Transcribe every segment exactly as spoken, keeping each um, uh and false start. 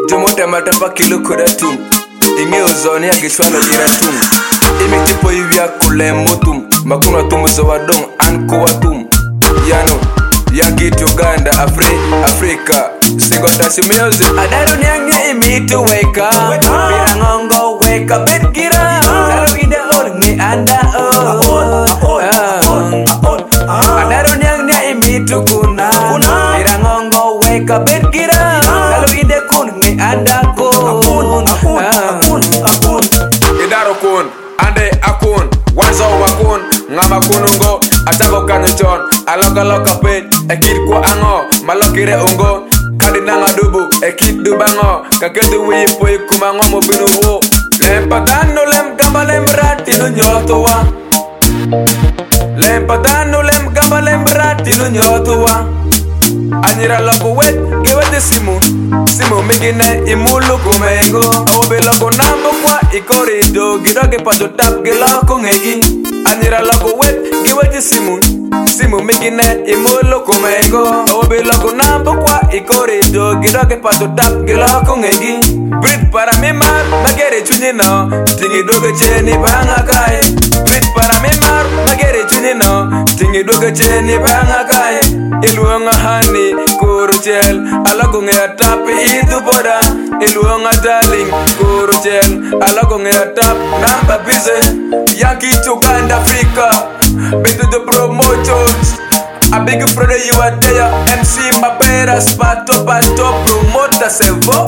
Jomote matapa kilo kudatum. Inge ozoni agishwalo iratum. Imi tipo hivya kule mutum. Makuna tumu zawadong anko watum. Yano, Yankee Uganda, Afri, Africa. Singo tashi music. Adaru nyange imi to wake up. Pirangongo wake up and get up. Salo ide orngi anda oh. Adaru nyange imi to kuna. Pirangongo wake up and get up. Salo ide kungi anda ko. Idaro kun, ande akun, wanzo wakun, ngama kunungo, atango kanyuchon, aloka loka pet, ekid kwa ango, malokire ungo, kadinanga dubu, ekid dubango, kaketu wipo ikumango mobinu wo, lempatano lem gamba lem rati no nyotowa, lempatano lem gamba lem rati no nyotowa. Anyira loko wet, give it the simu Simu migine imulu kumengo Obe loko nambo kwa ikorido Giroge pato tap giloko ngegi Anyira loko wet, give it the simu Simu migine imulu kumengo Obe loko nambo kwa ikorido Giroge pato tap giloko ngegi Brit para mi mar, magere chunyino Tingi doge cheni banga kai Brit para mi mar, magere chunyino Tingi doge cheni banga kai Iluonga hani kuruchel Alagonge atap idu boda Iluonga darling kuruchel Alagonge atap namba bize Yankee Uganda, Africa Beto the promotions A big brother you are there M C Mapera Spato Pato Promoter Sevo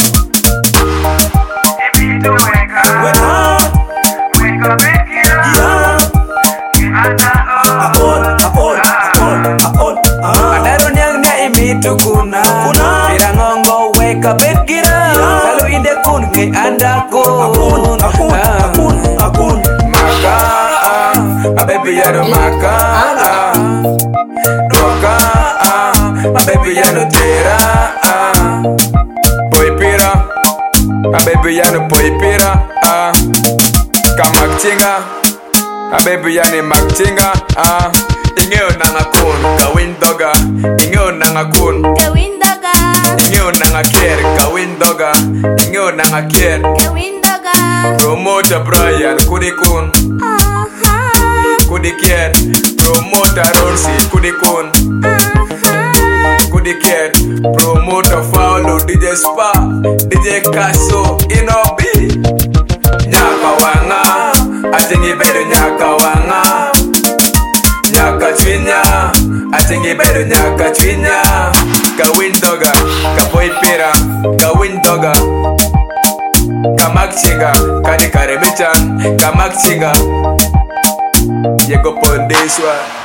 If you wake up Wake up Wake up and get up Yeah Akon, akon, akon, akon Adaro nyanga imitu kuna Pirangongo wake up and get up Salo inde kun nge andako Akun, akun, akun, akun Maka, a baby yano maka Doka, a baby yano tera Boy pira, a baby yano boy pira Kamak chinga, a baby yano mak chinga Ingeo nanga kun, kawin doga Ingeo nanga kun, kawin doga Ingeo nanga kier, kawin doga Ingeo nanga kier, kawin doga Promoter Brian, kudi kun Kudi kier, Promoter Ronsi, kudi kun Kudi kier, Promoter Paulo, D J Spa D J Kaso, Inobi Nyaka wanga, atingi bedu nyaka wanga Nyaka chwinya, atingi bedu nyaka chwinya Kawin doga, kapoy pira, kawin doga Kamak chinga, kani kare mechan, kamak chinga Yego pondeswa